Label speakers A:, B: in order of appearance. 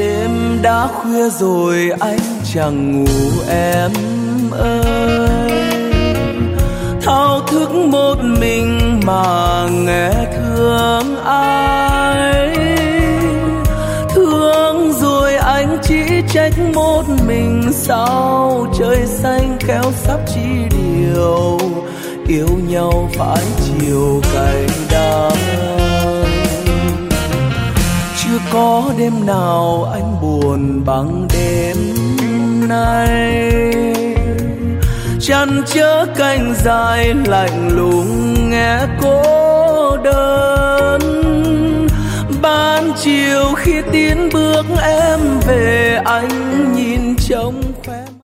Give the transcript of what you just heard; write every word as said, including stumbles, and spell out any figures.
A: Đêm đã khuya rồi anh chẳng ngủ em ơi, thao thức một mình mà nghe thương ai. Thương rồi anh chỉ trách một mình, sao trời xanh khéo sắp chỉ điều, yêu nhau phải chiều cay đắng. Chưa có đêm nào anh buồn bằng đêm nay, chăn chớ cành dài lạnh lùng nghe cô đơn. Ban chiều khi tiến bước em về, anh nhìn trông